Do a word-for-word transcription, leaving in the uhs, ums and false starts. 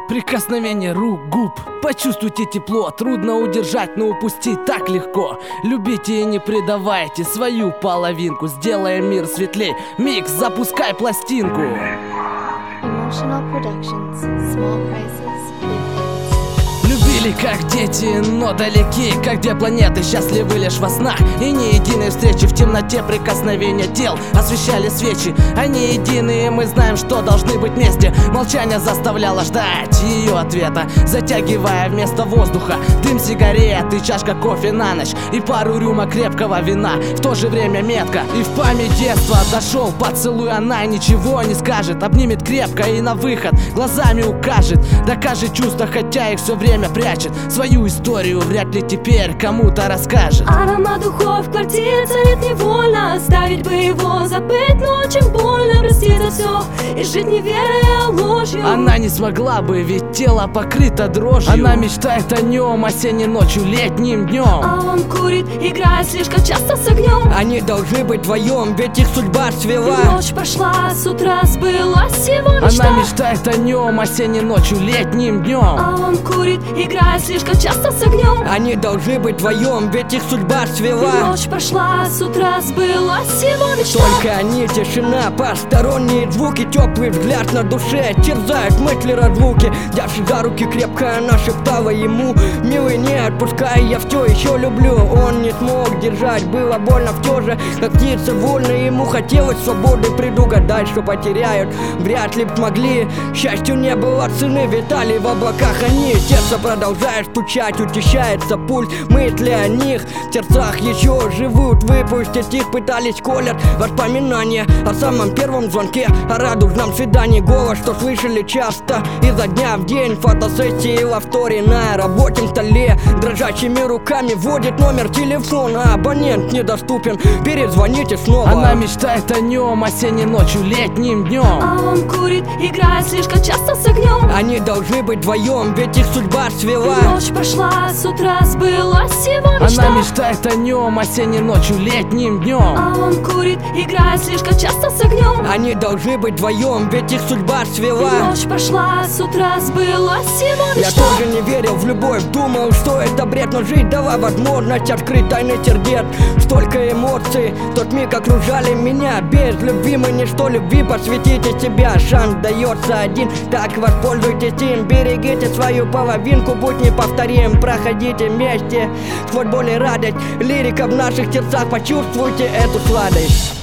Прикосновение рук, губ, почувствуйте тепло. Трудно удержать, но упустить так легко. Любите и не предавайте свою половинку. Сделаем мир светлей. Микс, запускай пластинку. Emotional Productions. Small prices, big hits. Любили как дети, но далеки, как две планеты, счастливы лишь во снах. И не единые встречи в темноте, прикосновения тел освещали свечи. Они единые, мы знаем, что должны быть вместе. Молчание заставляло ждать ее ответа, затягивая вместо воздуха дым сигарет и чашка кофе на ночь, и пару рюмок крепкого вина. В то же время метко и в память детства дошел поцелуй, она ничего не скажет, обнимет крепко и на выход глазами укажет, докажет чувства, хотя их все время прячет. Свою историю вряд ли теперь кому-то расскажет. Аромат духов в квартире царит невольно. Оставить бы его, забыть, но очень больно. Простить за все и жить не веря ложью. Она не смогла бы, ведь тело покрыто дрожью. Она мечтает о нем осенней ночью, летним днем. А он курит, играя слишком часто с огнем. Они должны быть вдвоем, ведь их судьба свела. Ночь прошла, с утра сбылась его мечта. Она мечтает о нем осенней ночью, летним днем. А он курит, играя слишком часто с огнем. Они должны быть вдвоем, ведь их судьба свела. Ночь прошла, с утра сбылась его мечта. Только они, тишина, посторонние звуки, теплый взгляд на душе терзают мысли разлуки. Взявшись за руки крепко, она шептала ему: милый, не отпускай, я все еще люблю. Он не смог держать, было больно все же, как птица вольно. Ему хотелось свободы, предугадать, что потеряют, вряд ли б смогли. Счастью не было цены, витали в облаках они. Сердце продолжает стучать, учащается пульс. Мысли о них в сердцах еще живут. Выпустить их пытались, колят воспоминания о самом первом звонке, о радужном свидании. Голос, что слышали часто изо дня в день. Фотосессии в авторе на рабочем столе. Дрожащими руками вводит номер телефона. Абонент недоступен, перезвоните снова. Она мечтает о нем осенней ночью, летним днем. А он курит, играя слишком часто с огнем. Они должны быть вдвоем, ведь их судьба свела. Ночь прошла, с утра сбылась его мечта. Она мечтает о нем осенней ночью, летним днем. А он курит, играя слишком часто с огнем. Они должны быть вдвоем, ведь их судьба свела. Ночь прошла, с утра сбылась его Я мечта. тоже не верил в любовь, думал, что это бред, но жизнь дала возможность открыть тайны сердец. Столько эмоций, в тот миг окружали меня. Без любви мы ничто, любви посвятите себя. Шанс дается один, так воспользуйтесь им. Берегите свою половинку, будь неповторим. Проходите вместе сквозь боль и радость. Лирика в наших сердцах, почувствуйте эту сладость.